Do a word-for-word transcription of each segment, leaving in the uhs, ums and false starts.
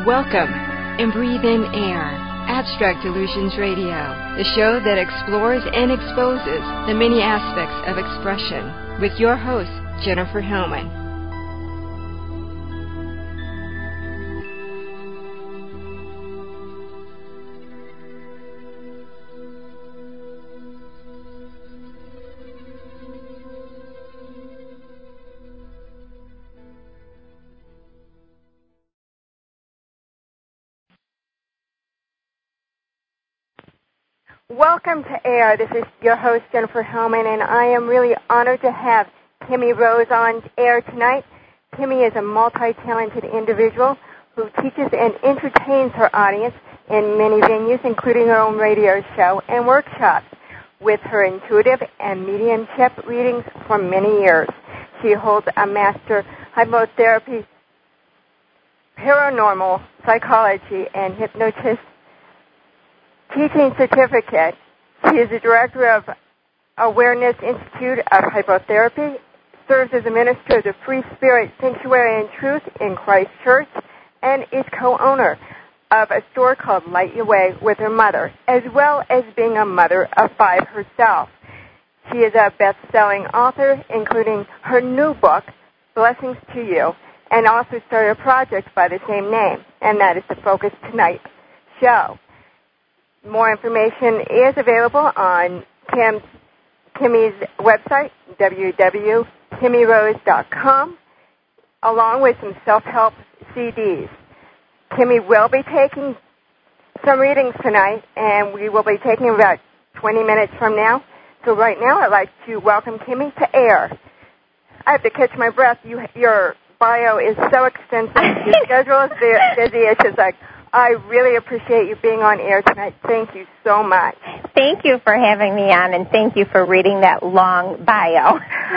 Welcome and breathe in air. Abstract Illusions Radio, the show that explores and exposes the many aspects of expression, with your host, Jennifer Hillman. Welcome to Air. This is your host, Jennifer Hillman, and I am really honored to have Kimmy Rose on Air tonight. Kimmy is a multi-talented individual who teaches and entertains her audience in many venues, including her own radio show and workshops, with her intuitive and mediumship readings for many years. She holds a Master Hypnotherapy, Paranormal Psychology, and Hypnotist Teaching Certificate. She is the director of Awareness Institute of Hypnotherapy, serves as a minister of the Free Spirit Sanctuary and Truth in Christ Church, and is co-owner of a store called Light Your Way with her mother, as well as being a mother of five herself. She is a best-selling author, including her new book, Blessings to You, and also started a project by the same name, and that is the Focus Tonight show. More information is available on Kim's, Kimmy's website, w w w dot kimmy rose dot com, along with some self-help C Ds. Kimmy will be taking some readings tonight, and we will be taking about twenty minutes from now. So right now I'd like to welcome Kimmy to Air. I have to catch my breath. You, your bio is so extensive. Your schedule is busy. It's just like, I really appreciate you being on air tonight. Thank you so much. Thank you for having me on, and thank you for reading that long bio.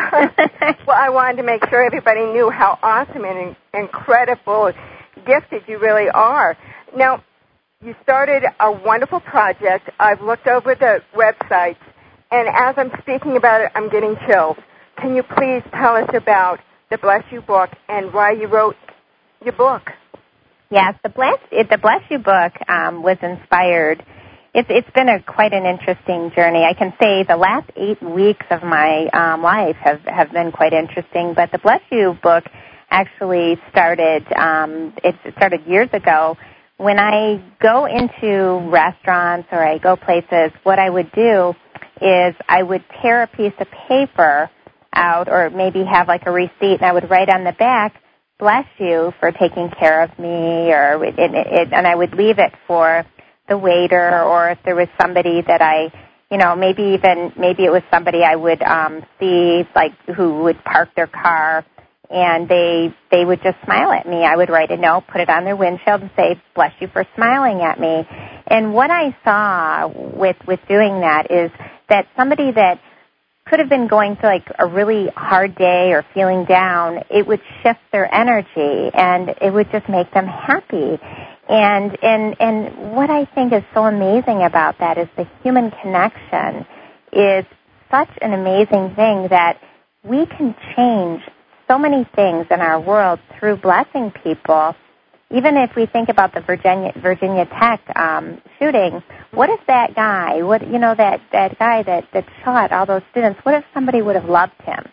Well, I wanted to make sure everybody knew how awesome and incredible, gifted you really are. Now, you started a wonderful project. I've looked over the websites, and as I'm speaking about it, I'm getting chills. Can you please tell us about the Bless You book and why you wrote your book? Yes, the Bless the Bless You book um, was inspired. It's it's been a quite an interesting journey. I can say the last eight weeks of my um, life have have been quite interesting. But the Bless You book actually started. Um, it started years ago. When I go into restaurants or I go places, what I would do is I would tear a piece of paper out, or maybe have like a receipt, and I would write on the back, "Bless you for taking care of me," or it, it, it, and I would leave it for the waiter, or if there was somebody that I, you know, maybe even maybe it was somebody I would um, see, like who would park their car, and they they would just smile at me. I would write a note, put it on their windshield, and say, "Bless you for smiling at me." And what I saw with with doing that is that somebody that could have been going through like a really hard day or feeling down, it would shift their energy and it would just make them happy. And and and what I think is so amazing about that is the human connection is such an amazing thing that we can change so many things in our world through blessing people. Even if we think about the Virginia Virginia Tech um, shooting, what if that guy, what you know, that, that guy that, that shot all those students, what if somebody would have loved him?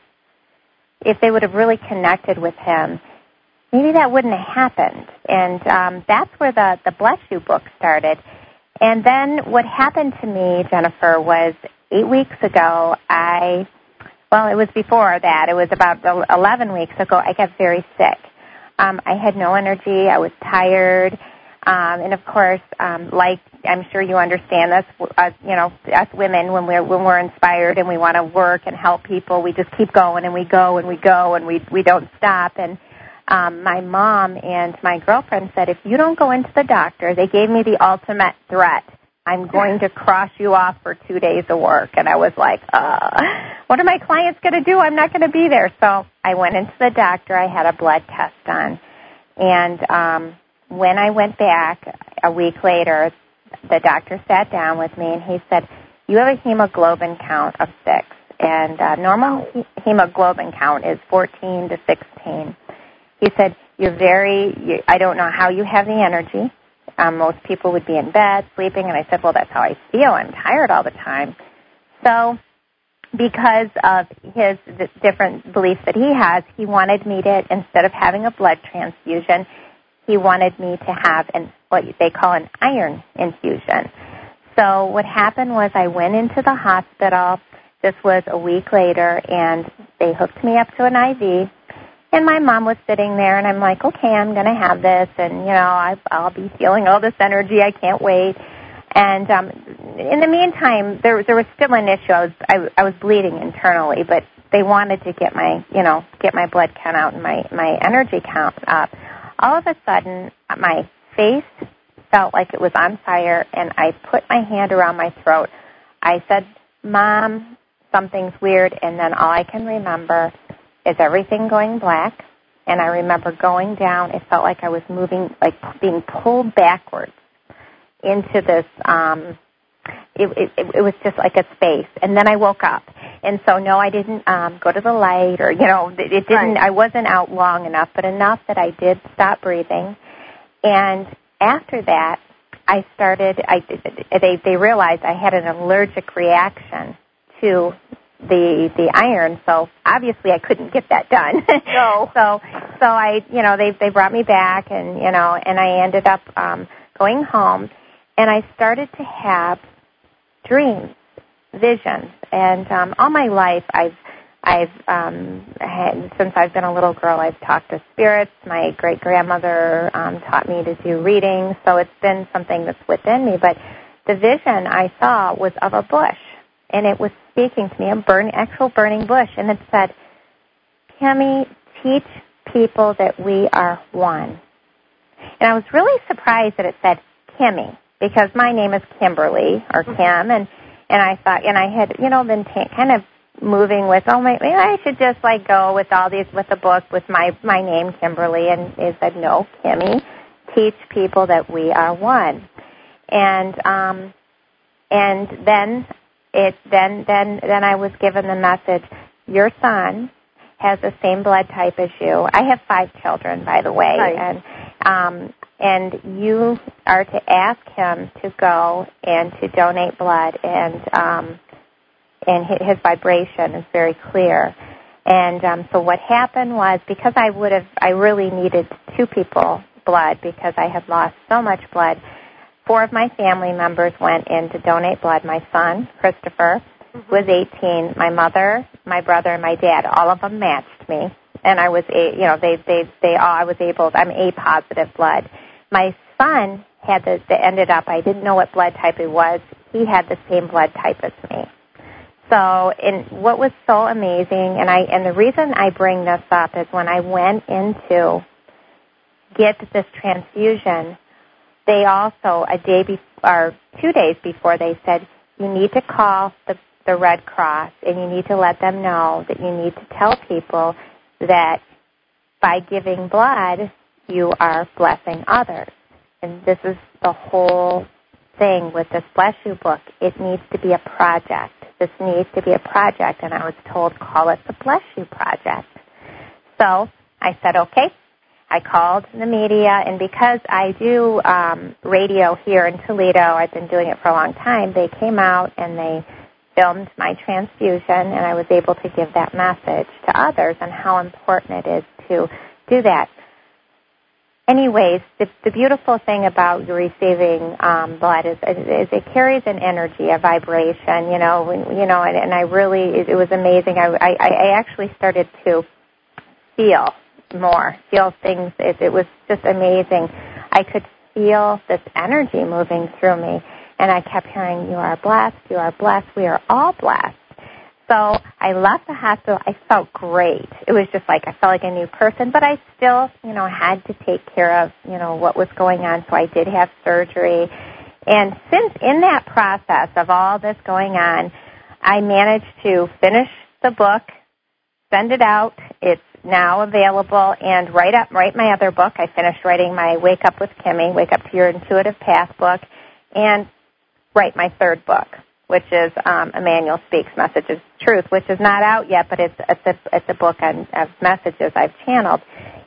If they would have really connected with him, maybe that wouldn't have happened. And um, that's where the, the Bless You book started. And then what happened to me, Jennifer, was eight weeks ago, I, well, it was before that. It was about eleven weeks ago, I got very sick. Um, I had no energy. I was tired. Um, and, of course, um, like I'm sure you understand this, uh, you know, us women, when we're when we're inspired and we want to work and help people, we just keep going and we go and we go and we, we don't stop. And um, my mom and my girlfriend said, if you don't go into the doctor, they gave me the ultimate threat. I'm going to cross you off for two days of work. And I was like, uh, what are my clients going to do? I'm not going to be there. So I went into the doctor. I had a blood test done. And um, when I went back a week later, the doctor sat down with me and he said, you have a hemoglobin count of six. And uh, normal he- hemoglobin count is fourteen to sixteen. He said, You're very, you, I don't know how you have the energy. Um, most people would be in bed, sleeping, and I said, well, that's how I feel. I'm tired all the time. So because of his different beliefs that he has, he wanted me to, instead of having a blood transfusion, he wanted me to have an what they call an iron infusion. So what happened was I went into the hospital. This was a week later, and they hooked me up to an I V. And my mom was sitting there, and I'm like, okay, I'm going to have this, and, you know, I, I'll be feeling all this energy. I can't wait. And um, in the meantime, there, there was still an issue. I was, I, I was bleeding internally, but they wanted to get my, you know, get my blood count out and my, my energy count up. All of a sudden, my face felt like it was on fire, and I put my hand around my throat. I said, Mom, something's weird, and then all I can remember is everything going black, and I remember going down. It felt like I was moving, like being pulled backwards into this, um, it, it, it was just like a space. And then I woke up. And so, no, I didn't um, go to the light or, you know, it, it didn't, right. I wasn't out long enough, but enough that I did stop breathing. And after that, I started, I, they, they realized I had an allergic reaction to the the iron, so obviously I couldn't get that done. No. so so I, you know, they they brought me back, and, you know, and I ended up um, going home, and I started to have dreams, visions, and um, all my life I've I've um, had, since I've been a little girl, I've talked to spirits. My great grandmother um, taught me to do readings, so it's been something that's within me. But the vision I saw was of a bush, and it was speaking to me, a burn, actual burning bush, and it said, Kimmy, teach people that we are one. And I was really surprised that it said Kimmy, because my name is Kimberly, or Kim, and, and I thought, and I had, you know, been t- kind of moving with, oh, maybe I should just, like, go with all these, with the book, with my, my name, Kimberly, and it said, no, Kimmy, teach people that we are one. And, um, and then... It then then then I was given the message, your son has the same blood type as you. I have five children, by the way, right. and um, and you are to ask him to go and to donate blood, and um, and his vibration is very clear. And um, so what happened was, because I would have, I really needed two people blood because I had lost so much blood. Four of my family members went in to donate blood. My son, Christopher, mm-hmm. was eighteen. My mother, my brother, and my dad, all of them matched me. And I was, a, you know, they, they, they all, I was able, I'm A positive blood. My son had the, the ended up, I didn't know what blood type he was. He had the same blood type as me. So, and what was so amazing, and I, and the reason I bring this up is when I went in to get this transfusion, they also, a day before, or two days before, they said, you need to call the, the Red Cross, and you need to let them know that you need to tell people that by giving blood, you are blessing others. And this is the whole thing with this Bless You book. It needs to be a project. This needs to be a project, and I was told, call it the Bless You Project. So I said, okay. I called the media, and because I do um, radio here in Toledo, I've been doing it for a long time, they came out and they filmed my transfusion, and I was able to give that message to others on how important it is to do that. Anyways, the, the beautiful thing about receiving um, blood is, is it carries an energy, a vibration, you know, you know, and, and I really, it, it was amazing. I, I, I actually started to feel more, feel things. It, it was just amazing. I could feel this energy moving through me, and I kept hearing, you are blessed, you are blessed, we are all blessed. So I left the hospital. I felt great. It was just like I felt like a new person, but I still, you know, had to take care of, you know, what was going on, so I did have surgery. And since in that process of all this going on, I managed to finish the book, send it out. It's now available, and write up, write my other book. I finished writing my Wake Up with Kimmy, Wake Up to Your Intuitive Path book, and write my third book, which is um, Emmanuel Speaks Messages of Truth, which is not out yet, but it's it's a, it's a book on, of messages I've channeled.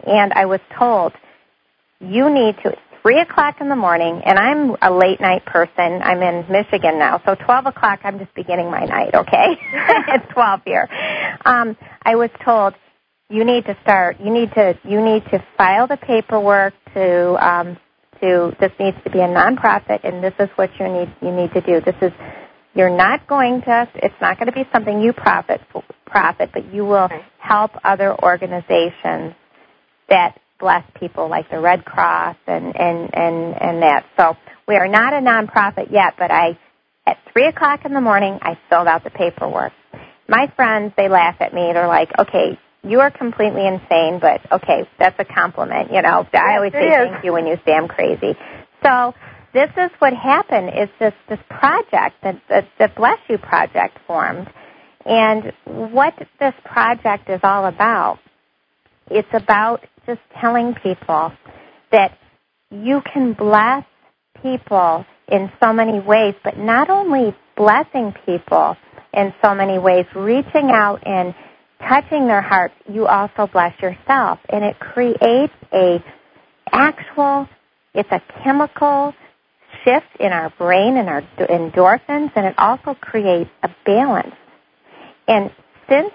and I was told, you need to, three o'clock in the morning, and I'm a late night person. I'm in Michigan now, so twelve o'clock, I'm just beginning my night, okay? It's twelve here. Um, I was told, you need to start, you need to, you need to file the paperwork to, um, to, this needs to be a nonprofit, and this is what you need, you need to do. This is, you're not going to, it's not going to be something you profit, profit, but you will help other organizations that bless people like the Red Cross and, and, and, and that. So we are not a nonprofit yet, but I, at three o'clock in the morning, I filled out the paperwork. My friends, they laugh at me. They're like, okay, you are completely insane, but okay, that's a compliment, you know. Yes, I always say is. thank you when you say I'm crazy. So this is what happened, is this, this project, the, the, the Bless You Project formed. And what this project is all about, it's about just telling people that you can bless people in so many ways, but not only blessing people in so many ways, reaching out and touching their hearts, you also bless yourself. And it creates a actual, it's a chemical shift in our brain and our endorphins, and it also creates a balance. And since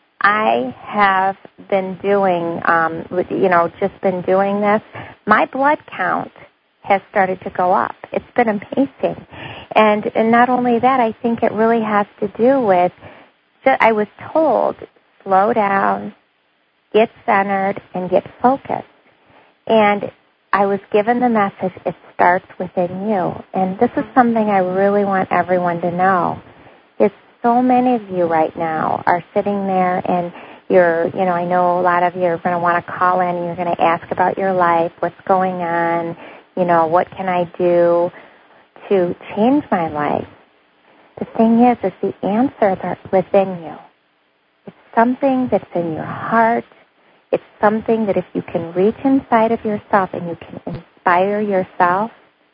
I have been doing, um, you know, just been doing this, my blood count has started to go up. It's been amazing. And, and not only that, I think it really has to do with, I was told, slow down, get centered, and get focused. And I was given the message, it starts within you. And this is something I really want everyone to know. It's so many of you right now are sitting there and you're, you know, I know a lot of you are going to want to call in and you're going to ask about your life, what's going on, you know, what can I do to change my life? The thing is, is the answers are within you. It's something that's in your heart. It's something that if you can reach inside of yourself and you can inspire yourself,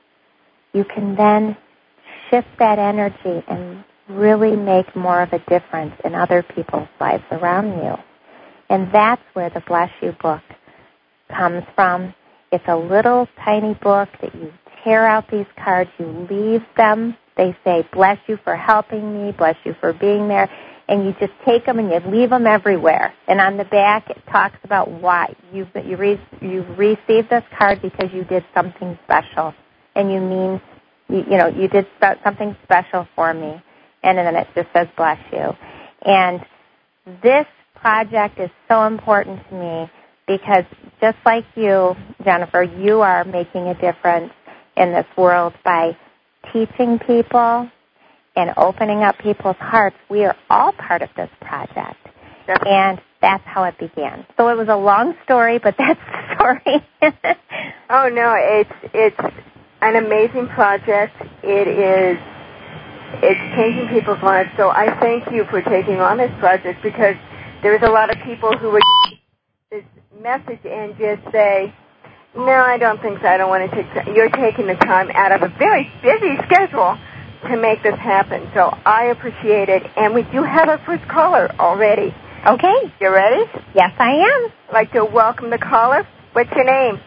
you can then shift that energy and really make more of a difference in other people's lives around you. And that's where the Bless You book comes from. It's a little tiny book that you tear out these cards, you leave them. They say, bless you for helping me, bless you for being there. And you just take them and you leave them everywhere. And on the back, it talks about why. You've, you re, you've received this card because you did something special. And you mean, you, you know, you did something special for me. And then it just says, bless you. And this project is so important to me because just like you, Jennifer, you are making a difference in this world by teaching people and opening up people's hearts. We are all part of this project. And that's how it began. So it was a long story, but that's the story. Oh, no, it's it's an amazing project. It is It's changing people's lives. So I thank you for taking on this project because there's a lot of people who would get this message and just say, no, I don't think so. I don't want to take time. You're taking the time out of a very busy schedule to make this happen. So I appreciate it. And we do have our first caller already. Okay. You ready? Yes, I am. I'd like to welcome the caller. What's your name?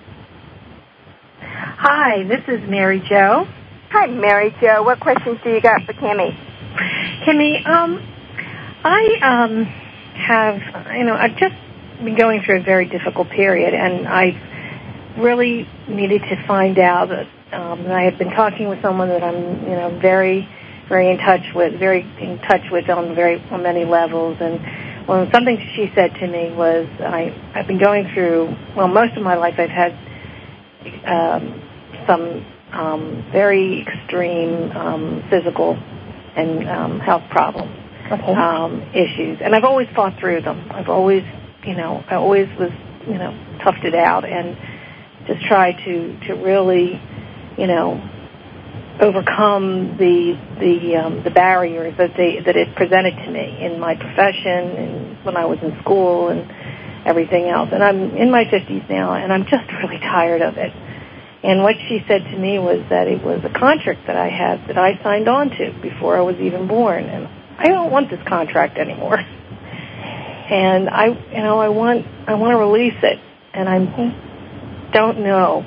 Hi, this is Mary Jo. Hi, Mary Jo. What questions do you got for Kimmy? Kimmy, um, I um, have, you know, I've just been going through a very difficult period, and I really needed to find out that um, I had been talking with someone that I'm, you know, very, very in touch with, very in touch with on very on many levels, and well, something she said to me was, I, I've been going through, well, most of my life I've had um, some Um, very extreme um, physical and um, health problems, okay. um, issues, and I've always fought through them. I've always, you know, I always was, you know, toughed it out and just tried to to really, you know, overcome the the um, the barriers that they that it presented to me in my profession and when I was in school and everything else. And I'm in my fifties now, and I'm just really tired of it. And what she said to me was that it was a contract that I had that I signed on to before I was even born, and I don't want this contract anymore. And I, you know, I want, I want to release it. and I okay. don't know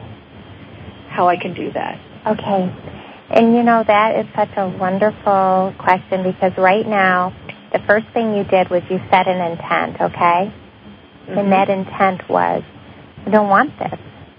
how I can do that. Okay. And, you know, that is such a wonderful question because right now, the first thing you did was you set an intent, okay? Mm-hmm. And that intent was, I don't want this.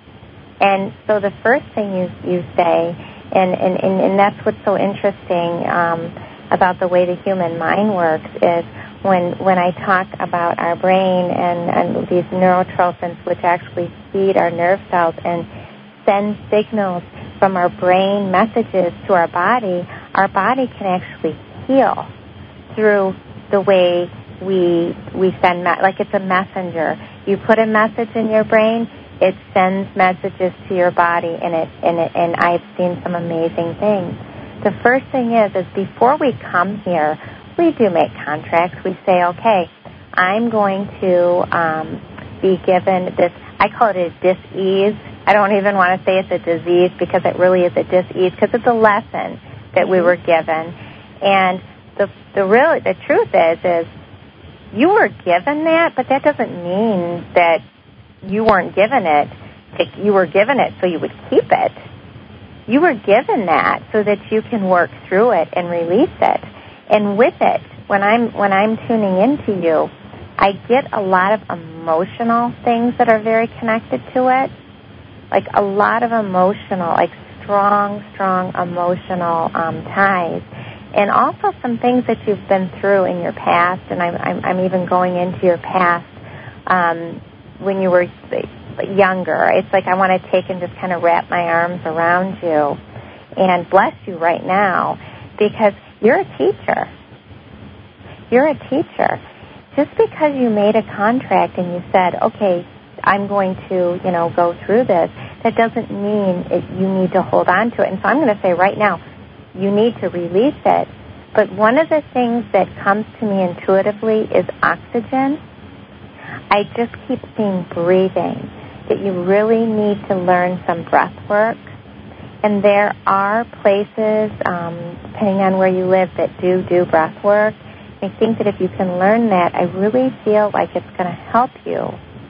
And so the first thing you, you say, and, and, and, and that's what's so interesting um, about the way the human mind works is when when I talk about our brain and, and these neurotrophins which actually feed our nerve cells and send signals from our brain messages to our body, our body can actually heal through the way we we send, me- like it's a messenger. You put a message in your brain, it sends messages to your body, and it and it, and I've seen some amazing things. The first thing is, is before we come here, we do make contracts. We say, okay, I'm going to um, be given this, I call it a dis-ease. I don't even want to say it's a disease because it really is a dis-ease because it's a lesson that we were given. And the the real the truth is, is you were given that, but that doesn't mean that you weren't given it. You were given it so you would keep it. You were given that so that you can work through it and release it. And with it, when I'm when I'm tuning into you, I get a lot of emotional things that are very connected to it, like a lot of emotional, like strong, strong emotional um, ties, and also some things that you've been through in your past. And I'm I'm, I'm even going into your past um, when you were younger. It's like I want to take and just kind of wrap my arms around you and bless you right now because you're a teacher. You're a teacher. Just because you made a contract and you said, okay, I'm going to, you know, go through this, that doesn't mean it, you need to hold on to it. And so I'm going to say right now, you need to release it. But one of the things that comes to me intuitively is oxygen. I just keep seeing breathing, that you really need to learn some breath work. And there are places, um, depending on where you live, that do do breath work. I think that if you can learn that, I really feel like it's going to help you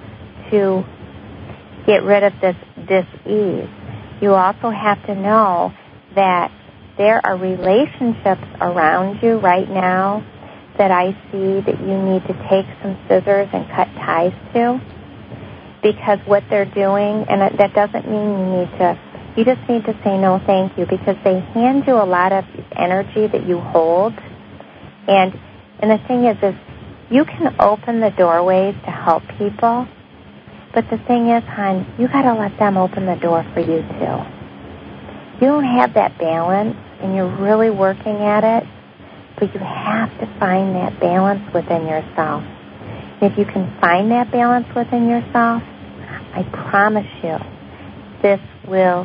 to get rid of this dis-ease. You also have to know that there are relationships around you right now that I see that you need to take some scissors and cut ties to, because what they're doing, and that doesn't mean you need to, you just need to say no thank you, because they hand you a lot of energy that you hold. And and the thing is, is you can open the doorways to help people, but the thing is, hon, you got to let them open the door for you too. You don't have that balance, and you're really working at it, but you have to find that balance within yourself. And if you can find that balance within yourself, I promise you, this will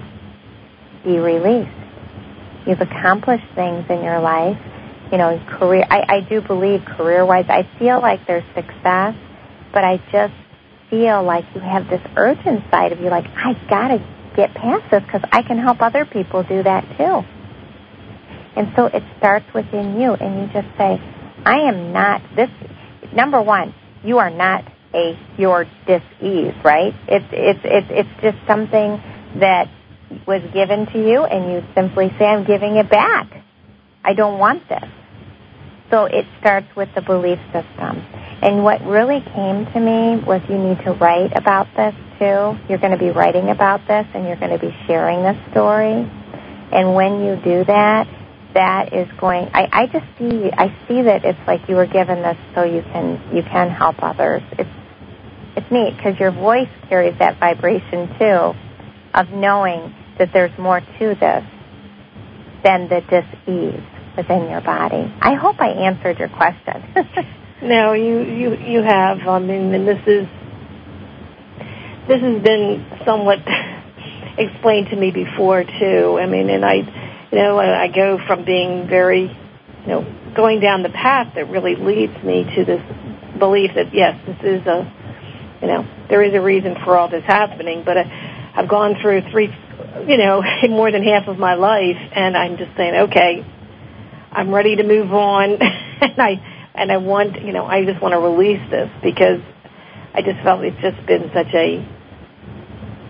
be released. You've accomplished things in your life. You know, career. I, I do believe career-wise, I feel like there's success, but I just feel like you have this urge inside of you, like, I got to get past this because I can help other people do that too. And so it starts within you, and you just say, I am not this. Number one, you are not a your dis-ease, right? It's it's it's it's just something that was given to you, and you simply say, I'm giving it back. I don't want this. So it starts with the belief system. And what really came to me was you need to write about this too. You're going to be writing about this, and you're going to be sharing this story. And when you do that, that is going, I, I just see, I see that it's like you were given this so you can, you can help others. It's, it's neat because your voice carries that vibration too of knowing that there's more to this than the dis-ease within your body. I hope I answered your question. No, you, you, you have. I mean, and this is, this has been somewhat explained to me before too. I mean, and I, you know, I go from being very, you know, going down the path that really leads me to this belief that, yes, this is a, you know, there is a reason for all this happening, but I, I've gone through three, you know, more than half of my life, and I'm just saying, okay, I'm ready to move on, and I, and I want, you know, I just want to release this because I just felt it's just been such a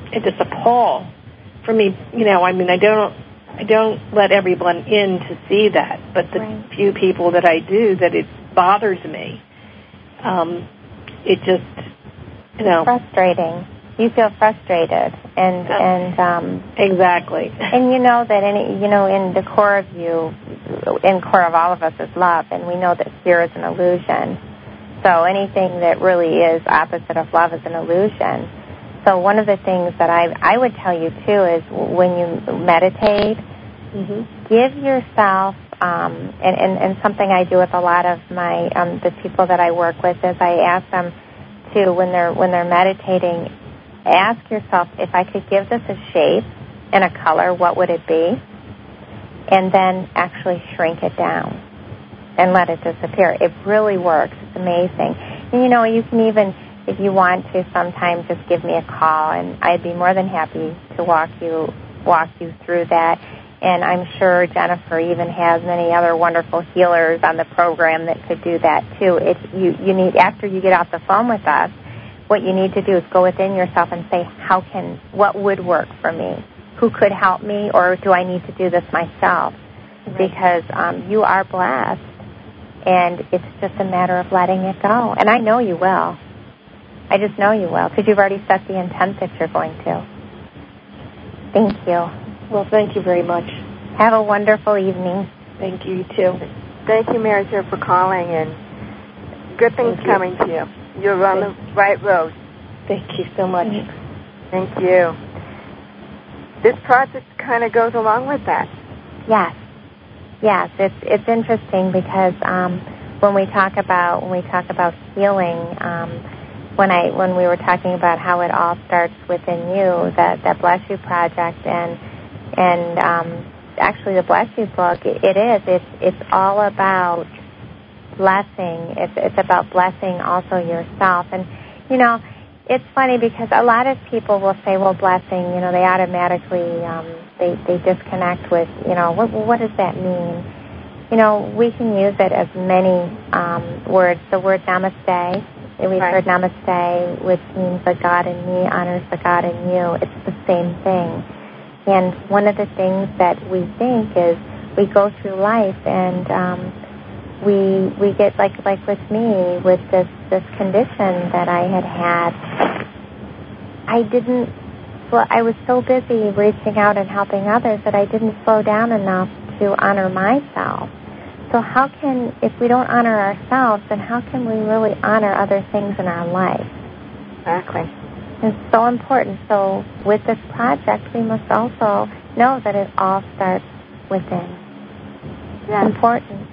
it just a pall for me. You know, I mean, I don't, I don't let everyone in to see that, but the right. few people that I do, that it bothers me. Um, it just, you know, frustrating. You feel frustrated, and uh, and um, exactly. And you know that any, you know, in the core of you, in core of all of us is love, and we know that fear is an illusion. So anything that really is opposite of love is an illusion. So one of the things that I I would tell you too is when you meditate, mm-hmm. give yourself, um, and, and and something I do with a lot of my um, the people that I work with is I ask them to when they're when they're meditating, ask yourself, if I could give this a shape and a color, what would it be? And then actually shrink it down and let it disappear. It really works. It's amazing. And, you know, you can even, if you want to, sometime just give me a call, and I'd be more than happy to walk you walk you through that. And I'm sure Jennifer even has many other wonderful healers on the program that could do that too. It, you, you need, after you get off the phone with us, what you need to do is go within yourself and say, how can, what would work for me? Who could help me, or do I need to do this myself? Right. Because um, you are blessed, and it's just a matter of letting it go. And I know you will. I just know you will, because you've already set the intent that you're going to. Thank you. Well, thank you very much. Have a wonderful evening. Thank you, too. Thank you, Mary Jo, for calling, and good things coming to you. You're on the right road. Thank you so much. Thank you. This project kind of goes along with that. Yes. Yes, it's it's interesting because um, when we talk about when we talk about healing, um, when I when we were talking about how it all starts within you, that that Bless You project, and and um, actually the Bless You book, it, it is it's it's all about blessing. It's it's about blessing also yourself. And you know, it's funny because a lot of people will say, well, blessing, you know, they automatically um, they they disconnect with, you know, what what does that mean? You know, we can use it as many um, words. The word namaste, and we've right. heard namaste, which means the God in me honors the God in you. It's the same thing. And one of the things that we think is we go through life and um, we we get like like with me with this this condition that I had had. I didn't. Well, I was so busy reaching out and helping others that I didn't slow down enough to honor myself. So how can, if we don't honor ourselves, then how can we really honor other things in our life? Exactly. It's so important. So with this project, we must also know that it all starts within. Yes. It's important.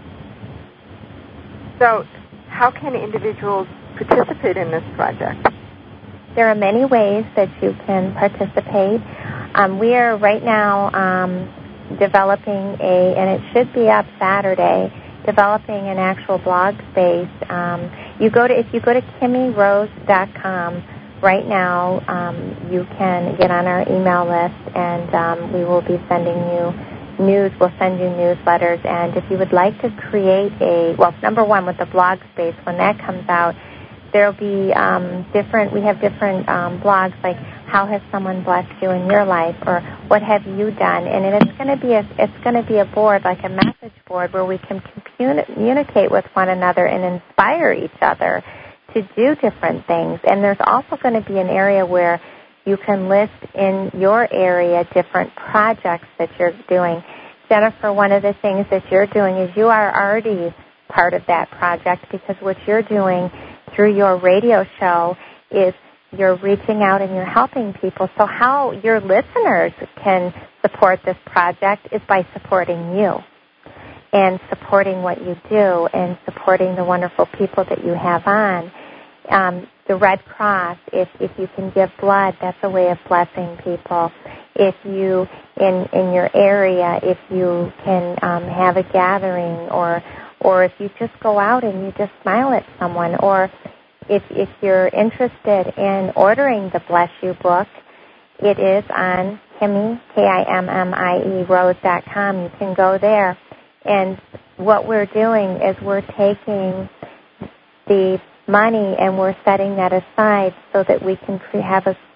So how can individuals participate in this project? There are many ways that you can participate. Um, we are right now um, developing a, and it should be up Saturday, developing an actual blog space. Um, you go to if you go to Kimmy Rose dot com right now, um, you can get on our email list, and um, we will be sending you news. We'll send you newsletters, and if you would like to create a, well, number one, with the blog space, when that comes out, there'll be um, different, we have different um, blogs like how has someone blessed you in your life, or what have you done, and it's going to be a, it's going to be a board, like a message board, where we can communicate with one another and inspire each other to do different things. And there's also going to be an area where you can list in your area different projects that you're doing. Jennifer, one of the things that you're doing is you are already part of that project, because what you're doing through your radio show is you're reaching out and you're helping people. So how your listeners can support this project is by supporting you and supporting what you do and supporting the wonderful people that you have on. Um, the Red Cross, if, if you can give blood, that's a way of blessing people. If you, in, in your area, if you can um, have a gathering, or or if you just go out and you just smile at someone, or if if you're interested in ordering the Bless You book, it is on Kimmy, K I M M I E, Rose dot com. You can go there. And what we're doing is we're taking the money and we're setting that aside so that we can have a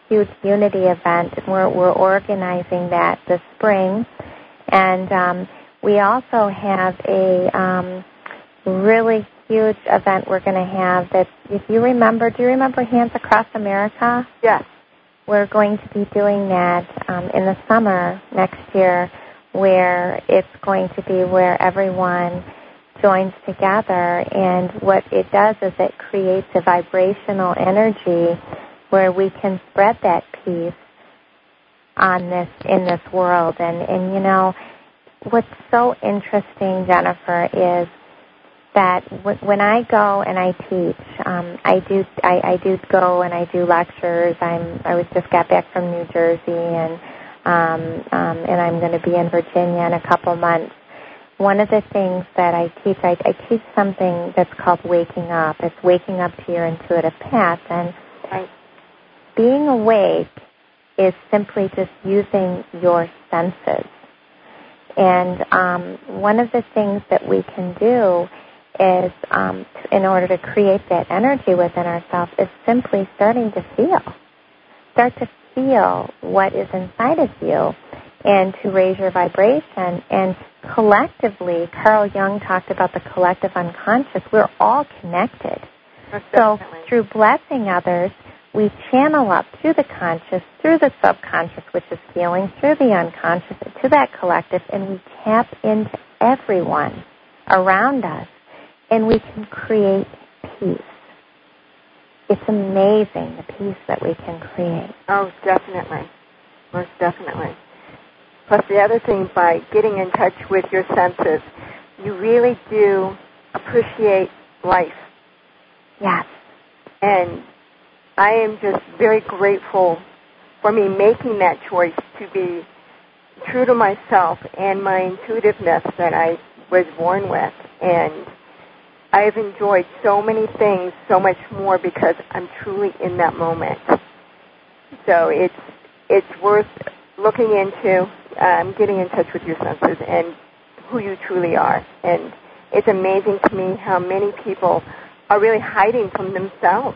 huge unity event, and we're, we're organizing that this spring. And um, we also have a um, really huge event we're going to have that, if you remember, do you remember Hands Across America? Yes. We're going to be doing that um, in the summer next year, where it's going to be where everyone joins together, and what it does is it creates a vibrational energy where we can spread that peace on this in this world. And, and you know, what's so interesting, Jennifer, is that w- when I go and I teach, um, I do I, I do go and I do lectures. I'm I was just got back from New Jersey, and um, um, and I'm going to be in Virginia in a couple months. One of the things that I teach, I, I teach something that's called waking up. It's waking up to your intuitive path, and right. being awake is simply just using your senses. And um, one of the things that we can do is, um, in order to create that energy within ourselves, is simply starting to feel. Start to feel what is inside of you, and to raise your vibration. And collectively, Carl Jung talked about the collective unconscious. We're all connected. So through blessing others, we channel up through the conscious, through the subconscious, which is healing, through the unconscious, to that collective, and we tap into everyone around us, and we can create peace. It's amazing, the peace that we can create. Oh, definitely. Most definitely. Plus the other thing, by getting in touch with your senses, you really do appreciate life. Yes. And I am just very grateful for me making that choice to be true to myself and my intuitiveness that I was born with. And I've enjoyed so many things so much more because I'm truly in that moment. So it's it's worth looking into, um, getting in touch with your senses and who you truly are. And it's amazing to me how many people are really hiding from themselves.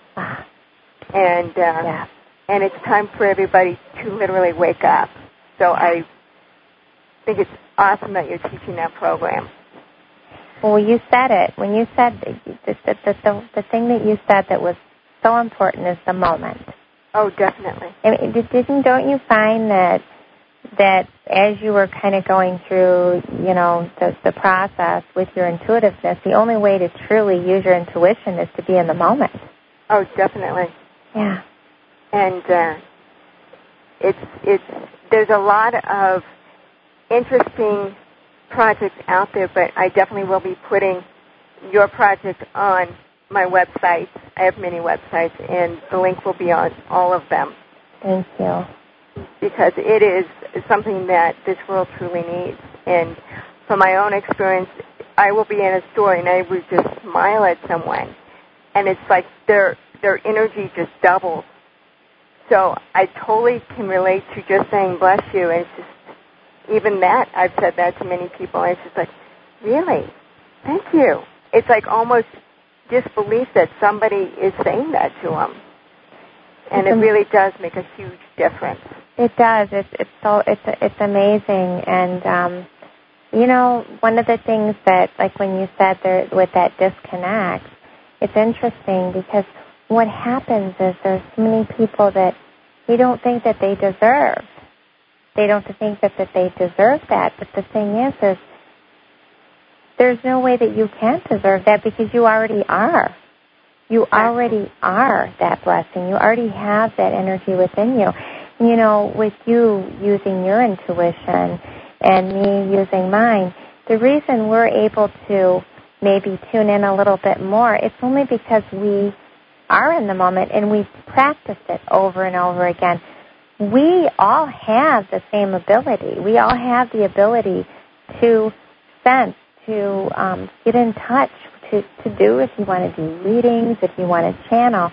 And uh, yeah. and it's time for everybody to literally wake up. So I think it's awesome that you're teaching that program. Well, you said it. When you said the, the, the, the, the thing that you said that was so important is the moment. Oh, definitely. I mean, didn't don't you find that that as you were kind of going through, you know, the, the process with your intuitiveness, the only way to truly use your intuition is to be in the moment. Oh, definitely. Yeah. And uh, it's it's there's a lot of interesting projects out there, but I definitely will be putting your project on my website. I have many websites, and the link will be on all of them. Thank you. Because it is something that this world truly needs. And from my own experience, I will be in a store and I would just smile at someone, and it's like their their energy just doubles. So I totally can relate to just saying bless you, and it's just, even that, I've said that to many people, and it's just like, really? Thank you. It's like almost disbelief that somebody is saying that to them. And it really does make a huge difference. It does. It's it's so it's it's amazing. And um, you know, one of the things that, like when you said there with that disconnect, it's interesting because what happens is there's so many people that they don't think that they deserve. They don't think that, that they deserve that. But the thing is, is there's no way that you can deserve that because you already are. You already are that blessing. You already have that energy within you. You know, with you using your intuition and me using mine, the reason we're able to maybe tune in a little bit more, it's only because we are in the moment and we've practiced it over and over again. We all have the same ability. We all have the ability to sense, to um, get in touch, to, to do if you want to do readings, if you want to channel.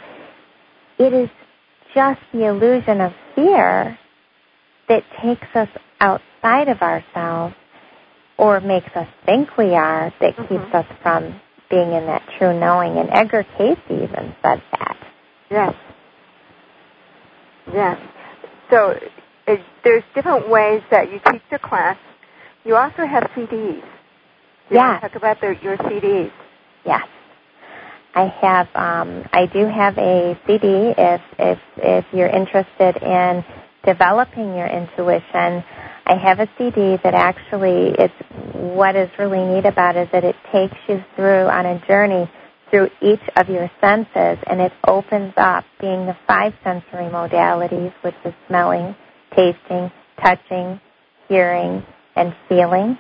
It is just the illusion of fear that takes us outside of ourselves or makes us think we are, that mm-hmm. keeps us from being in that true knowing. And Edgar Cayce even said that. Yes. Yes. So it, there's different ways that you teach the class. You also have C Ds. You yeah. Talk about the, your C Ds. Yes. I have. Um, I do have a C D. If if if you're interested in developing your intuition, I have a C D that actually, it's what is really neat about it is that it takes you through on a journey through each of your senses, and it opens up being the five sensory modalities, which is smelling, tasting, touching, hearing, and feeling.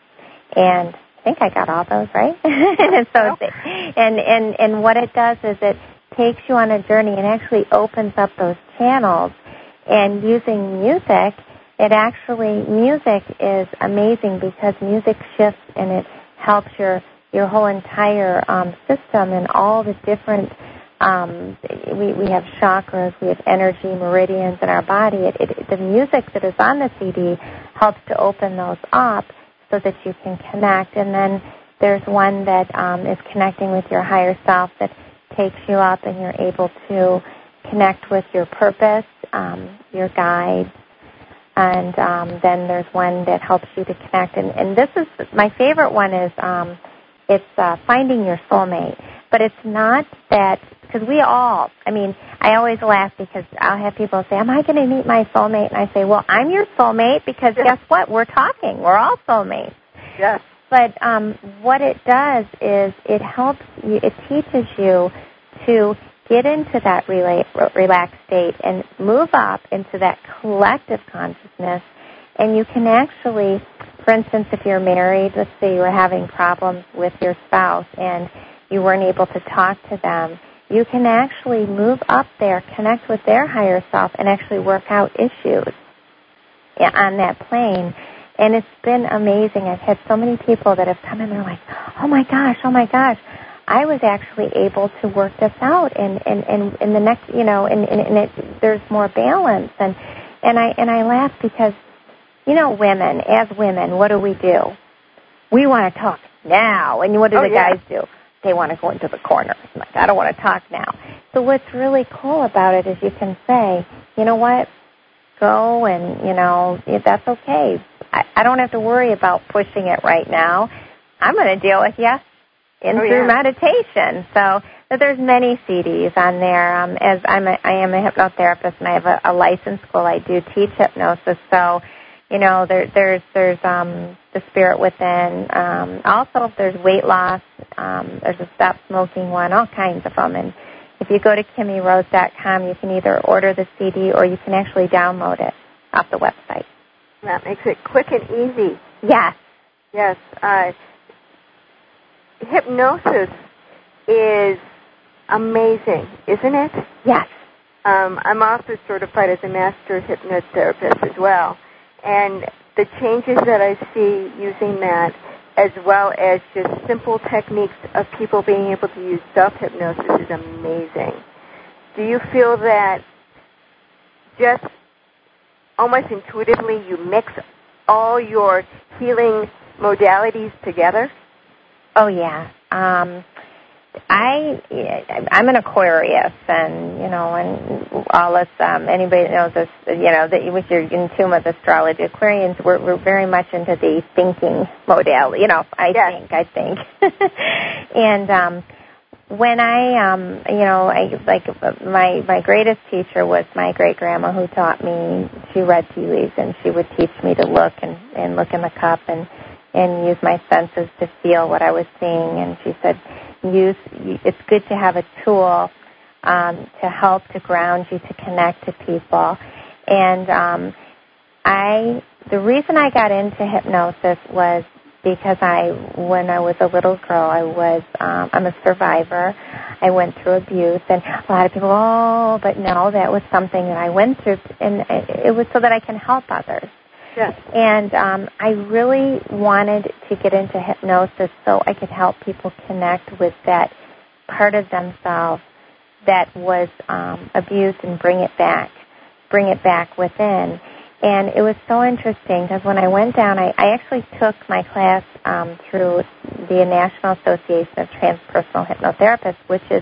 And I think I got all those right. and, so, and, and, and what it does is it takes you on a journey and actually opens up those channels. And using music, it actually, music is amazing because music shifts and it helps your, your whole entire um, system and all the different, um, we, we have chakras, we have energy, meridians in our body. It, it, the music that is on the C D helps to open those up so that you can connect. And then there's one that um, is connecting with your higher self that takes you up and you're able to connect with your purpose, um, your guides, and um, then there's one that helps you to connect. And, and this is, my favorite one is, um, it's uh, finding your soulmate. But it's not that, because we all, I mean, I always laugh because I'll have people say, am I going to meet my soulmate? And I say, well, I'm your soulmate because yes. Guess what? We're talking. We're all soulmates. Yes. But um, what it does is it helps you, it teaches you to get into that rela- relaxed state and move up into that collective consciousness. And you can actually, for instance, if you're married, let's say you were having problems with your spouse and you weren't able to talk to them, you can actually move up there, connect with their higher self, and actually work out issues on that plane. And it's been amazing. I've had so many people that have come in and they're like, oh my gosh, oh my gosh, I was actually able to work this out, and and and, and the next, you know, and, and, and it, there's more balance, and and I and I laugh because, you know, women as women, what do we do? We want to talk now, and what do oh, the yeah. guys do? They want to go into the corner. I'm like, I don't want to talk now. So what's really cool about it is you can say, you know what, go and you know that's okay. I, I don't have to worry about pushing it right now. I'm going to deal with you. In oh, through yeah. meditation. So, so there's many C Ds on there. Um, as I'm a, I am a hypnotherapist and I have a, a licensed school. I do teach hypnosis. So, you know, there, there's there's um, the Spirit Within. Um, also, there's weight loss. Um, there's a Stop Smoking one. All kinds of them. And if you go to Kimmy Rose dot com, you can either order the C D or you can actually download it off the website. That makes it quick and easy. Yes. Yes. Uh, Hypnosis is amazing, isn't it? Yes. Um, I'm also certified as a master hypnotherapist as well. And the changes that I see using that, as well as just simple techniques of people being able to use self-hypnosis, is amazing. Do you feel that just almost intuitively you mix all your healing modalities together? Oh, yeah. Um, I, I'm an Aquarius, and, you know, and all us, um, anybody that knows us, you know, that with your in tune with astrology, Aquarians, we're, we're very much into the thinking modality, you know, I yes. think, I think. and um, when I, um, you know, I, like my, my greatest teacher was my great-grandma who taught me, she read tea leaves, and she would teach me to look and, and look in the cup and and use my senses to feel what I was seeing. And she said, use, it's good to have a tool um, to help to ground you, to connect to people. And um, I, the reason I got into hypnosis was because I, when I was a little girl, I was, um, I'm a survivor. I went through abuse, and a lot of people, oh, but no, that was something that I went through, and it was so that I can help others. Yes. And um, I really wanted to get into hypnosis so I could help people connect with that part of themselves that was um, abused and bring it back, bring it back within. And it was so interesting because when I went down, I, I actually took my class um, through the National Association of Transpersonal Hypnotherapists, which is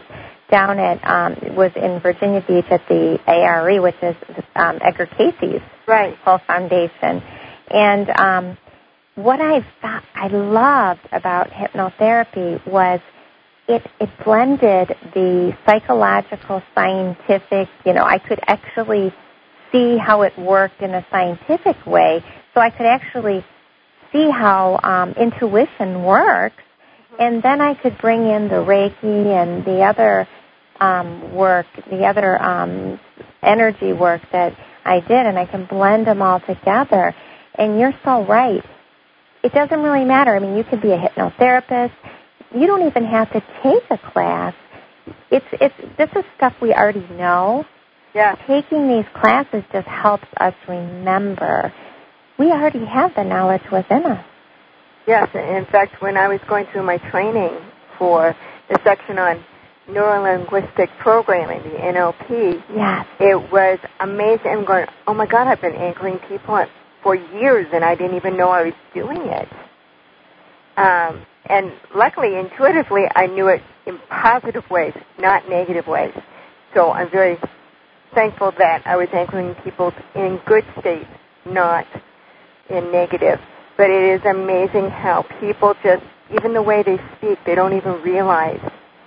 down at, um, was in Virginia Beach at the A R E, which is um, Edgar Casey's right. whole foundation. And um, what I thought I loved about hypnotherapy was it, it blended the psychological, scientific, you know, I could actually see how it worked in a scientific way, so I could actually see how um, intuition works, and then I could bring in the Reiki and the other um, work, the other um, energy work that I did, and I can blend them all together. And you're so right. It doesn't really matter. I mean, you could be a hypnotherapist. You don't even have to take a class. It's it's this is stuff we already know. Yeah. Taking these classes just helps us remember. We already have the knowledge within us. Yes. In fact, when I was going through my training for the section on neuro-linguistic programming, the N L P, yes. it was amazing. I'm going, oh, my God, I've been anchoring people for years, and I didn't even know I was doing it. Um, and luckily, intuitively, I knew it in positive ways, not negative ways. So I'm very thankful that I was anchoring people in good states, not in negative. But it is amazing how people just, even the way they speak, they don't even realize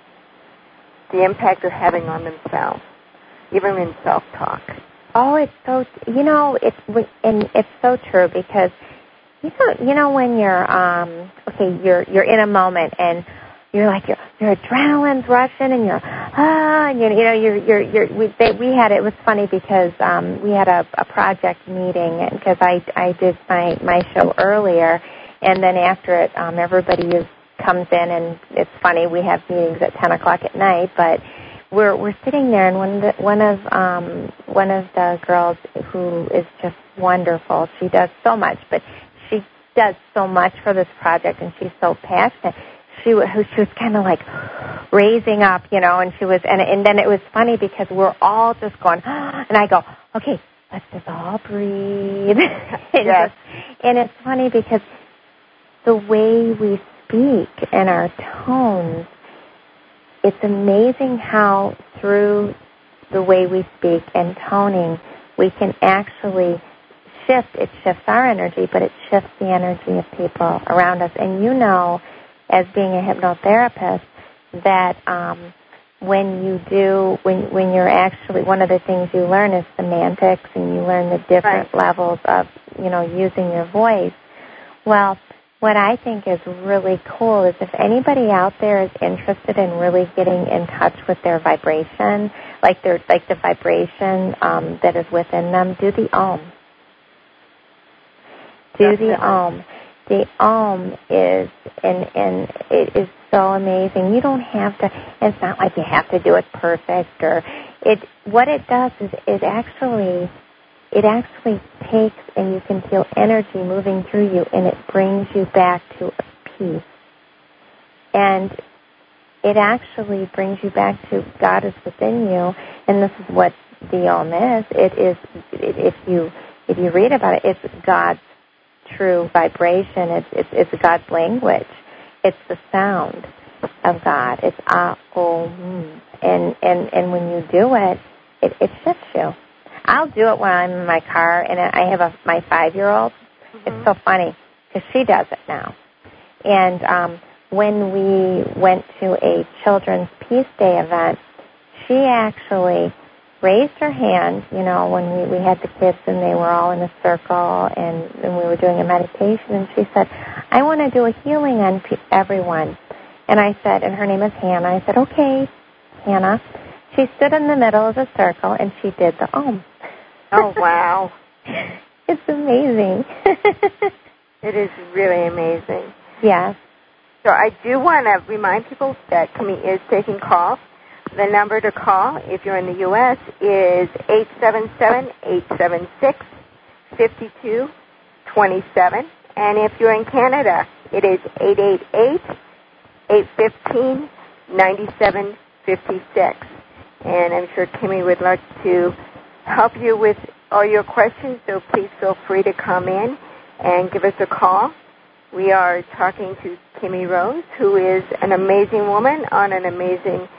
the impact they're having on themselves, even in self-talk. Oh, it's so, you know, it's, and it's so true because, you know, you know when you're, um, okay, you're, you're in a moment and you're like, your, your adrenaline's rushing and you're, ah, and you, you know, you're, you're, you're, we, they, we had, it was funny because, um, we had a, a project meeting because I, I did my, my show earlier, and then after it, um, everybody is, comes in, and it's funny, we have meetings at ten o'clock at night, but we're, we're sitting there, and one of the, one of, um, one of the girls who is just wonderful, she does so much, but she does so much for this project, and she's so passionate. She, she was kind of like raising up, you know, and she was, and, and then it was funny because we're all just going, and I go, okay, let's just all breathe. and, yes. just, and it's funny because the way we speak and our tones, it's amazing how through the way we speak and toning, we can actually shift. It shifts our energy, but it shifts the energy of people around us. And you know, as being a hypnotherapist, that um, when you do, when when you're actually, one of the things you learn is semantics, and you learn the different right. levels of, you know, using your voice. Well, what I think is really cool is if anybody out there is interested in really getting in touch with their vibration, like their like the vibration um, that is within them, do the Om. Do Definitely. the Om. The Om is, and and it is so amazing. You don't have to. It's not like you have to do it perfect, or it. What it does is it actually. It actually takes, and you can feel energy moving through you, and it brings you back to a peace. And it actually brings you back to God is within you, and this is what the Om is. It is, if you if you read about it, it's God's true vibration. It's it's, it's God's language. It's the sound of God. It's Ah Om, and and and when you do it, it, it shifts you. I'll do it when I'm in my car, and I have a my five-year-old. Mm-hmm. It's so funny because she does it now. And um, when we went to a Children's Peace Day event, she actually raised her hand, you know, when we, we had the kids and they were all in a circle and, and we were doing a meditation, and she said, I want to do a healing on pe- everyone. And I said, and her name is Hannah. I said, okay, Hannah. She stood in the middle of the circle, and she did the Om. Oh, wow. It's amazing. It is really amazing. Yes. So I do want to remind people that Kimmy is taking calls. The number to call, if you're in the U S, is eight seven seven, eight seven six, five two two seven. And if you're in Canada, it is eight eight eight, eight one five, nine seven five six. And I'm sure Kimmy would like to help you with all your questions, so please feel free to come in and give us a call. We are talking to Kimmy Rose, who is an amazing woman on an amazing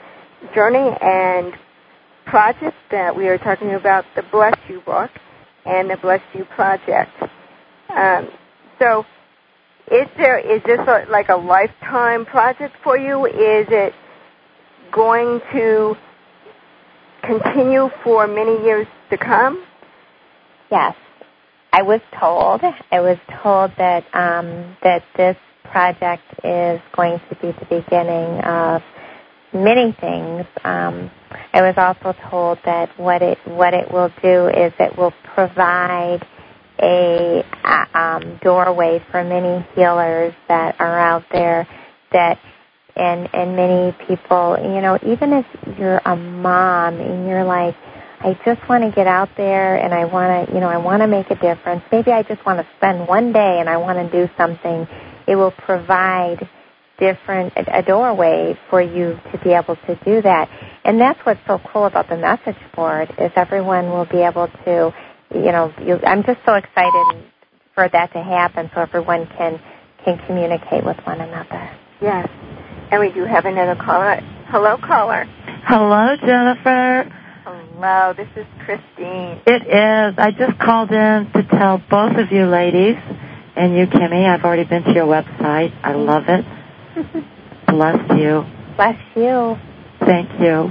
journey and project that we are talking about, the Bless You book and the Bless You project. Um, so is there is this a, like a lifetime project for you? Is it going to continue for many years to come? Yes. I was told, I was told that um, that this project is going to be the beginning of many things. Um, I was also told that what it what it will do is it will provide a uh, um, doorway for many healers that are out there, that and and many people, you know, even if you're a mom and you're like, I just want to get out there and I want to, you know, I want to make a difference. Maybe I just want to spend one day and I want to do something. It will provide different a doorway for you to be able to do that. And that's what's so cool about the message board is everyone will be able to, you know, you, I'm just so excited for that to happen so everyone can can communicate with one another. Yes. And we do have another caller. Hello, caller. Hello, Jennifer. Hello, this is Christine. It is. I just called in to tell both of you ladies, and you, Kimmy, I've already been to your website. I love it. Bless you. Bless you. Thank you.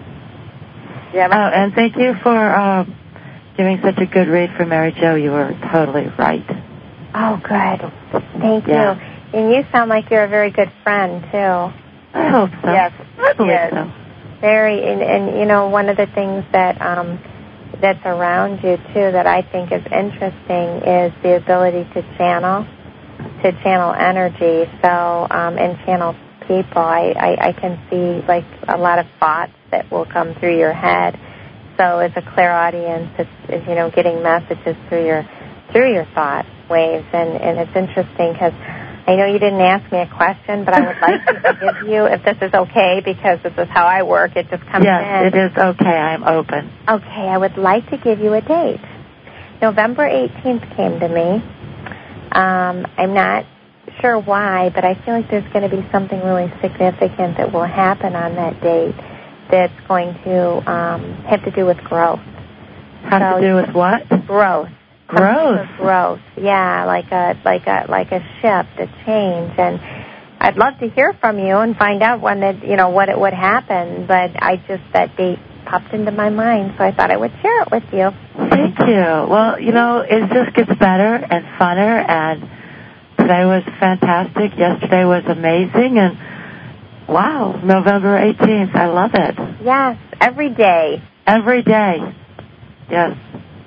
Yeah, oh, and thank you for uh, giving such a good read for Mary Jo. You were totally right. Oh, good. Thank yeah. you. And you sound like you're a very good friend, too. I hope so. Yes. I believe yes. so. Very, and, and, you know, one of the things that um, that's around you, too, that I think is interesting is the ability to channel, to channel energy, so, um, and channel people. I, I, I can see, like, a lot of thoughts that will come through your head. So as a clairaudience, it's, it's, you know, getting messages through your through your thought waves, and, and it's interesting because I know you didn't ask me a question, but I would like to give you, if this is okay, because this is how I work, it just comes yes, in. Yes, it is okay. I'm open. Okay, I would like to give you a date. November eighteenth came to me. Um, I'm not sure why, but I feel like there's going to be something really significant that will happen on that date that's going to um, have to do with growth. Have so, to do with what? Growth. Growth. Growth. Yeah, like a like a like a shift, a change, and I'd love to hear from you and find out when it, you know, what it would happen. But I just that date popped into my mind, so I thought I would share it with you. Thank you. Well, you know, it just gets better and funner, and today was fantastic. Yesterday was amazing, and wow, November eighteenth. I love it. Yes, every day. Every day. Yes.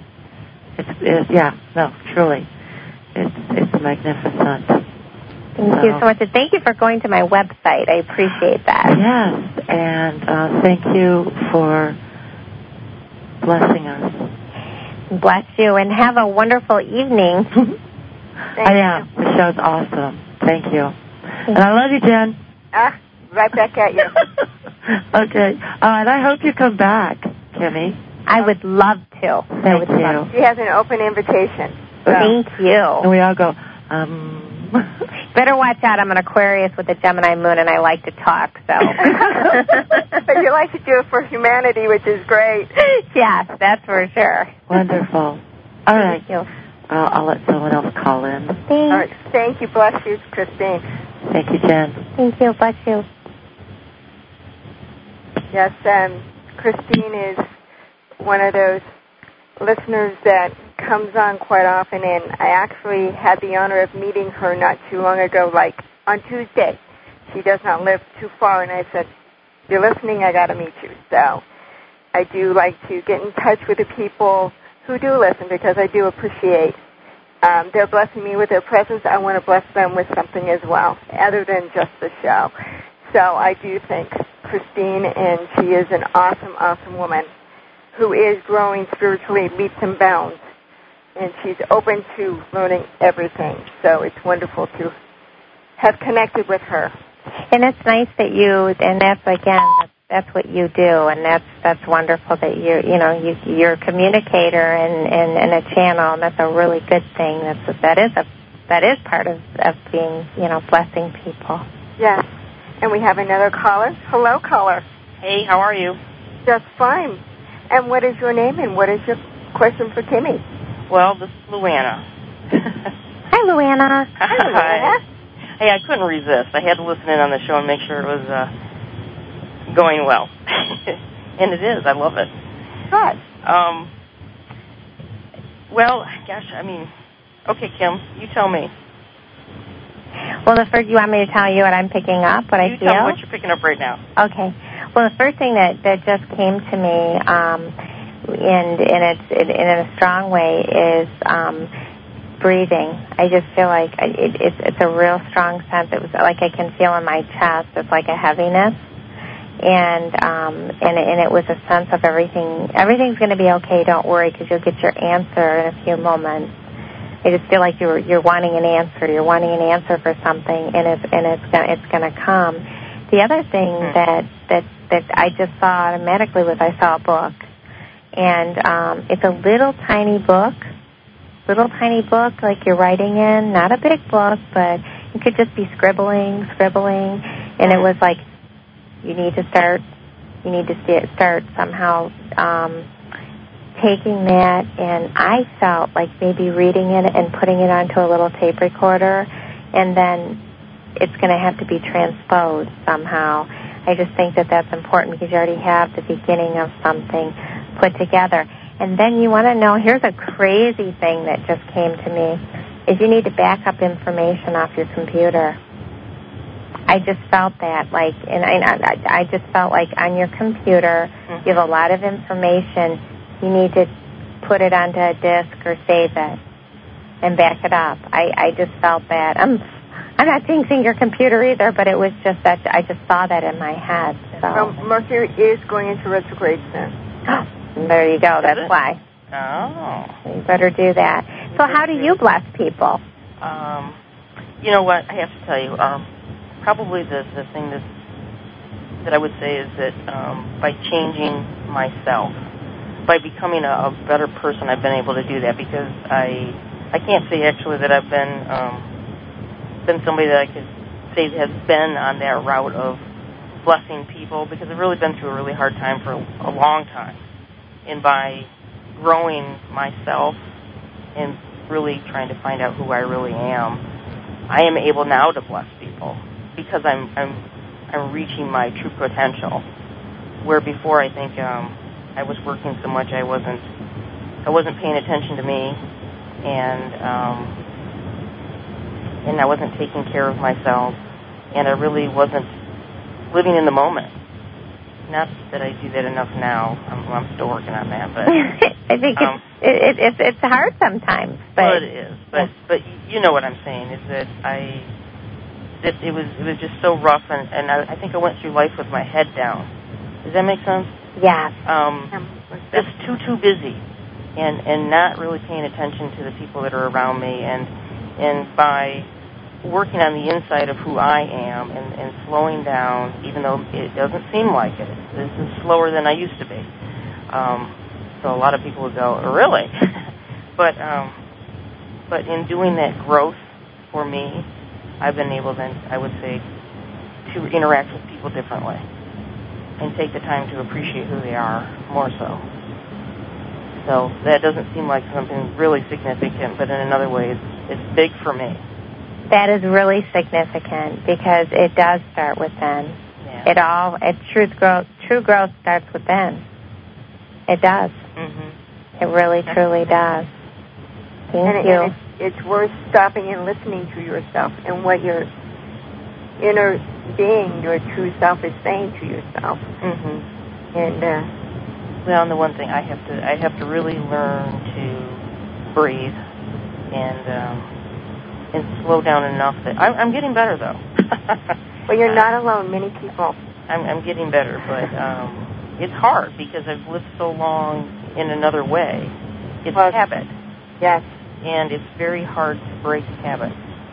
It's, it's yeah, no, truly. It's it's magnificent. Thank so. you so much. And thank you for going to my website. I appreciate that. Yes, and uh, thank you for blessing us. Bless you, and have a wonderful evening. I am. The show's awesome. Thank you. And I love you, Jen. Ah, right back at you. Okay. Uh, and I hope you come back, Kimmy. I would love to. Thank you. Love. She has an open invitation. So. Thank you. And we all go, um... Better watch out. I'm an Aquarius with a Gemini moon, and I like to talk, so... But you like to do it for humanity, which is great. Yes, that's for sure. Wonderful. All right. Thank you. I'll, I'll let someone else call in. Thanks. All right. Thank you. Bless you, Christine. Thank you, Jen. Thank you. Bless you. Yes, um, Christine is one of those listeners that comes on quite often, and I actually had the honor of meeting her not too long ago, like on Tuesday. She does not live too far, and I said, if you're listening, I got to meet you. So I do like to get in touch with the people who do listen, because I do appreciate um, they're blessing me with their presence. I want to bless them with something as well, other than just the show. So I do thank Christine, and she is an awesome, awesome woman who is growing spiritually leaps and bounds, and she's open to learning everything. So it's wonderful to have connected with her. And it's nice that you, and that's, again, that's, that's what you do, and that's that's wonderful that you're, you know, you, you're a communicator and, and, and a channel, and that's a really good thing. That's, that is a, that is part of, of being, you know, blessing people. Yes. And we have another caller. Hello, caller. Hey, how are you? Just fine. And what is your name and what is your question for Kimmy? Well, this is Luana. Hi, Luana. Hi, Luana. Hey, I couldn't resist. I had to listen in on the show and make sure it was uh, going well. And it is. I love it. Good. Um, well, gosh, I mean, okay, Kim, you tell me. Well, the first, you want me to tell you what I'm picking up, what you I feel? tell me what you're picking up right now. Okay. Well, the first thing that, that just came to me, um, and, and it's in, in a strong way, is um, breathing. I just feel like it, it's, it's a real strong sense. It was like I can feel in my chest. It's like a heaviness. And um, and and it was a sense of everything. Everything's going to be okay. Don't worry, because you'll get your answer in a few moments. I just feel like you're you're wanting an answer. You're wanting an answer for something, and it's and it's gonna, it's going to come. The other thing mm-hmm. that that that I just saw automatically was I saw a book, and um, it's a little tiny book, little tiny book like you're writing in. Not a big book, but you could just be scribbling, scribbling, and it was like. You need to start. You need to start somehow um, taking that, and I felt like maybe reading it and putting it onto a little tape recorder, and then it's going to have to be transposed somehow. I just think that that's important because you already have the beginning of something put together, and then you want to know. Here's a crazy thing that just came to me: is you need to back up information off your computer. I just felt that, like, and I, I just felt like on your computer, mm-hmm. you have a lot of information. You need to put it onto a disk or save it and back it up. I, I just felt that. I'm, I'm not jinxing your computer either, but it was just that I just saw that in my head. So well, Mercury is going into retrograde soon. There you go. That's why. Oh. You better do that. So how do you bless people? Um, you know what? I have to tell you. Um, Probably the, the thing that, that I would say is that um, by changing myself, by becoming a, a better person, I've been able to do that because I I can't say actually that I've been um, been somebody that I could say has been on that route of blessing people because I've really been through a really hard time for a, a long time. And by growing myself and really trying to find out who I really am, I am able now to bless people. Because I'm I'm I'm reaching my true potential, where before I think um, I was working so much I wasn't I wasn't paying attention to me, and um, and I wasn't taking care of myself, and I really wasn't living in the moment. Not that I do that enough now. I'm, I'm still working on that, but I think um, it's, it, it's it's hard sometimes. But well, it is. But yeah. but you know what I'm saying is that I. It, it was it was just so rough, and, and I, I think I went through life with my head down. Does that make sense? Yes. Um, just too too busy, and and not really paying attention to the people that are around me, and and by working on the inside of who I am, and, and slowing down, even though it doesn't seem like it. This is slower than I used to be. Um, so a lot of people would go, oh, really? but um, but in doing that growth for me. I've been able then, I would say, to interact with people differently and take the time to appreciate who they are more so. So that doesn't seem like something really significant, but in another way, it's, it's big for me. That is really significant because it does start within. Yeah. It all, it truth growth, true growth starts within. It does. Mm-hmm. It really, That's truly does. Thank and you. It, it's, it's worth stopping and listening to yourself and what your inner being, your true self, is saying to yourself. Mm-hmm. And uh, well, and the one thing I have to, I have to really learn to breathe and um, and slow down enough that I'm, I'm getting better though. Well, you're not alone. Many people. I'm, I'm getting better, but um, it's hard because I've lived so long in another way. It's well, habit. Yes. And it's very hard to break habits.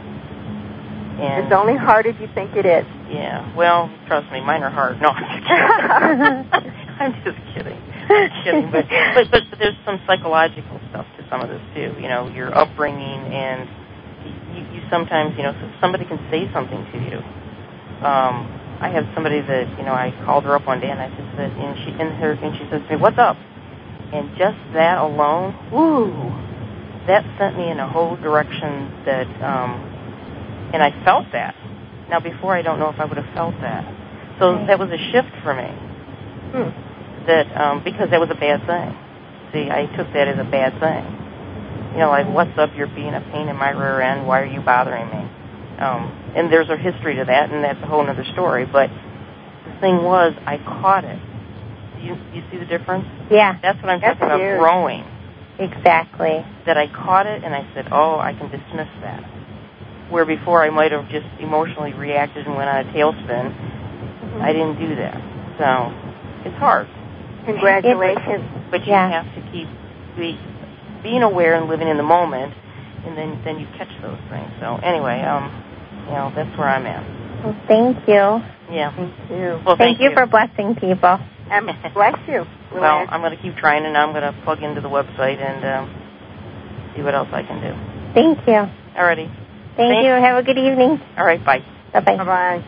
And it's only hard as you think it is. Yeah. Well, trust me, mine are hard. No, I'm just kidding. I'm just kidding. I'm kidding. But, but but but there's some psychological stuff to some of this too. You know, your upbringing, and you, you sometimes, you know, somebody can say something to you. Um, I have somebody that, you know, I called her up one day and I just said, and she, and her, and she says to me, what's up? And just that alone, whoo, that sent me in a whole direction that, um, and I felt that. Now, before, I don't know if I would have felt that. So that was a shift for me. Hmm. That, um, because that was a bad thing. See, I took that as a bad thing. You know, like, what's up? You're being a pain in my rear end. Why are you bothering me? Um, and there's a history to that, and that's a whole other story. But the thing was, I caught it. You you see the difference? Yeah. That's what I'm that's talking about, huge. growing. Exactly. That I caught it, and I said, oh, I can dismiss that. Where before I might have just emotionally reacted and went on a tailspin, mm-hmm. I didn't do that. So it's hard. Congratulations. It, but you yeah. have to keep be, being aware and living in the moment, and then, then you catch those things. So anyway, um, you know, that's where I'm at. Well, thank you. Yeah. Thank you. Well, thank, thank you you for blessing people. Um, bless you. Well, I'm going to keep trying, and I'm going to plug into the website and um, see what else I can do. Thank you. All righty. Thank Thanks. you. Have a good evening. All right. Bye. Bye-bye. Bye-bye.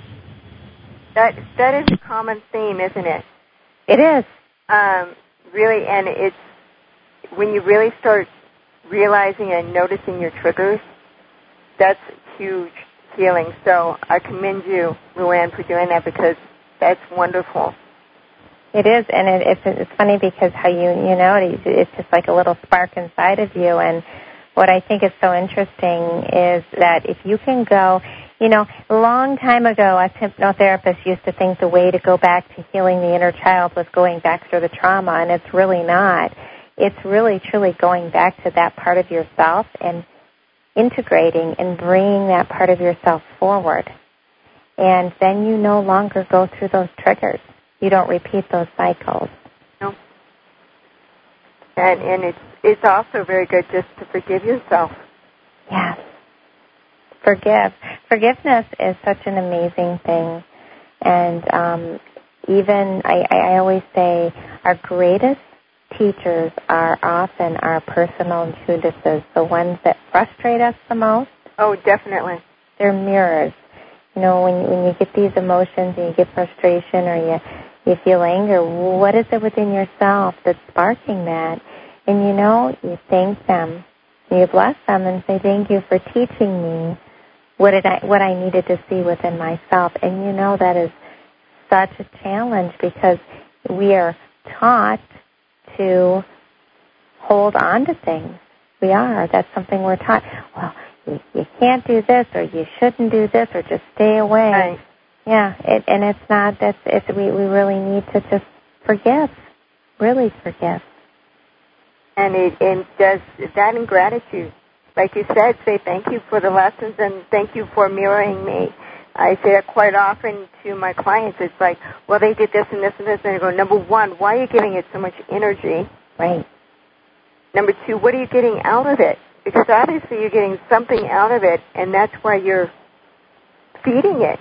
That, that is a common theme, isn't it? It is. Um, really, and it's when you really start realizing and noticing your triggers, that's huge healing. So I commend you, Luann, for doing that because that's wonderful. It is, and it, it's it's funny because how you you know it, it's just like a little spark inside of you. And what I think is so interesting is that if you can go, you know, a long time ago, us hypnotherapists used to think the way to go back to healing the inner child was going back through the trauma, and it's really not. It's really, truly going back to that part of yourself and integrating and bringing that part of yourself forward. And then you no longer go through those triggers. You don't repeat those cycles. No. And, and it's, it's also very good just to forgive yourself. Yes. Forgive. Forgiveness is such an amazing thing. And um, even, I, I always say, our greatest teachers are often our personal Judases, the ones that frustrate us the most. Oh, definitely. They're mirrors. You know, when you, when you get these emotions and you get frustration or you, you feel anger, what is it within yourself that's sparking that? And, you know, you thank them. You bless them and say, thank you for teaching me what did I what I needed to see within myself. And, you know, that is such a challenge because we are taught to hold on to things. We are. That's something we're taught. Well, you, you can't do this, or you shouldn't do this, or just stay away. Right. Yeah, it, and it's not. That's. It's. We, we really need to just forgive. Really forgive. And it and does that in gratitude, like you said, say thank you for the lessons and thank you for mirroring me. I say that quite often to my clients. It's like, well, they did this and this and this, and I go, number one, why are you giving it so much energy? Right. Number two, what are you getting out of it? Because obviously you're getting something out of it, and that's why you're feeding it.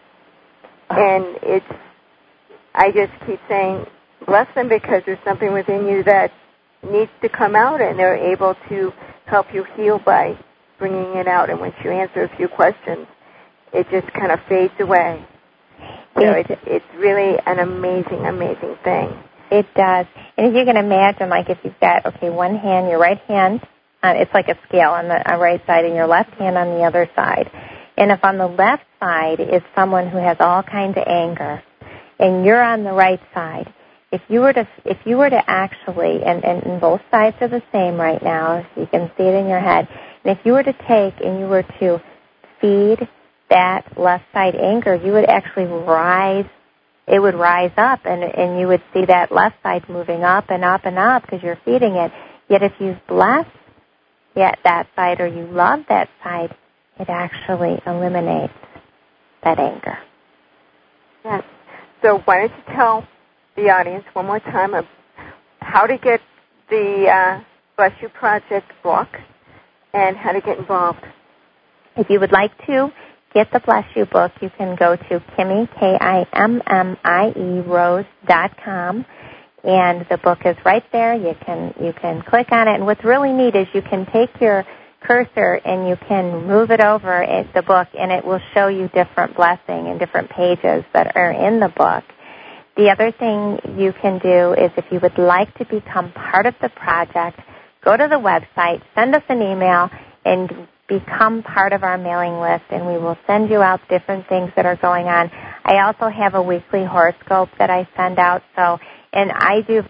And it's, I just keep saying, bless them because there's something within you that needs to come out, and they're able to help you heal by bringing it out. And once you answer a few questions, it just kind of fades away. So it's, it's really an amazing, amazing thing. It does. And if you can imagine, like if you've got, okay, one hand, your right hand, uh, it's like a scale on the uh, right side, and your left hand on the other side. And if on the left side is someone who has all kinds of anger, and you're on the right side, if you were to, if you were to actually, and, and, and both sides are the same right now, so you can see it in your head, and if you were to take and you were to feed that left side anger, you would actually rise, it would rise up, and and you would see that left side moving up and up and up because you're feeding it. Yet if you bless yet that side or you love that side, it actually eliminates that anger. Yes. So why don't you tell the audience one more time of how to get the uh, Bless You Project book and how to get involved. If you would like to get the Bless You book, you can go to Kimmy, K I M M I E, Rose dot com, and the book is right there. You can you can click on it, and what's really neat is you can take your cursor and you can move it over at the book, and it will show you different blessing and different pages that are in the book. The other thing you can do is if you would like to become part of the project, go to the website, send us an email, and become part of our mailing list, and we will send you out different things that are going on. I also have a weekly horoscope that I send out, so and I do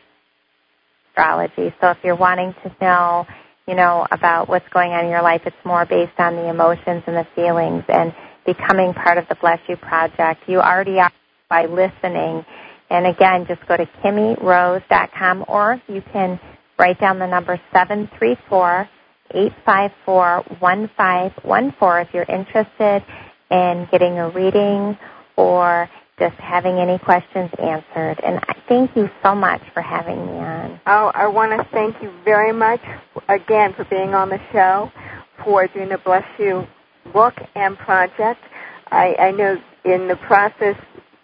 astrology. So if you're wanting to know, you know, about what's going on in your life, it's more based on the emotions and the feelings and becoming part of the Bless You Project. You already are by listening. And again, just go to Kimmy Rose dot com, or you can write down the number seven three four, eight five four, one five one four if you're interested in getting a reading or just having any questions answered. And I thank you so much for having me on. Oh, I want to thank you very much again for being on the show, for doing the Bless You book and project. I, I know in the process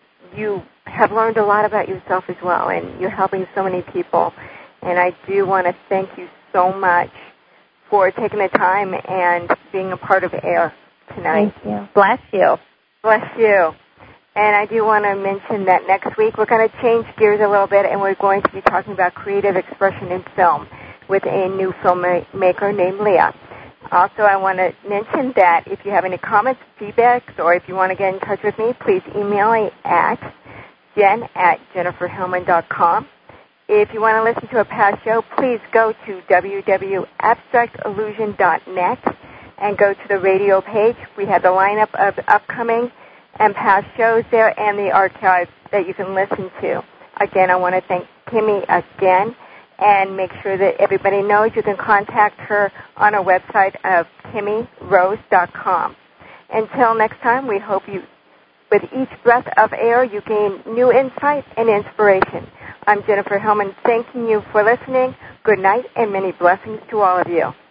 you have learned a lot about yourself as well, and you're helping so many people. And I do want to thank you so much for taking the time and being a part of AIR tonight. Thank you. Bless you. Bless you. And I do want to mention that next week we're going to change gears a little bit, and we're going to be talking about creative expression in film with a new filmmaker named Leah. Also, I want to mention that if you have any comments, feedbacks, or if you want to get in touch with me, please email me at jen at jennifer hillman dot com. If you want to listen to a past show, please go to w w w dot abstract illusion dot net and go to the radio page. We have the lineup of upcoming and past shows there and the archives that you can listen to. Again, I want to thank Kimmy again and make sure that everybody knows you can contact her on our website of kimmy rose dot com. Until next time, we hope you, with each breath of air, you gain new insight and inspiration. I'm Jennifer Hillman, thanking you for listening. Good night and many blessings to all of you.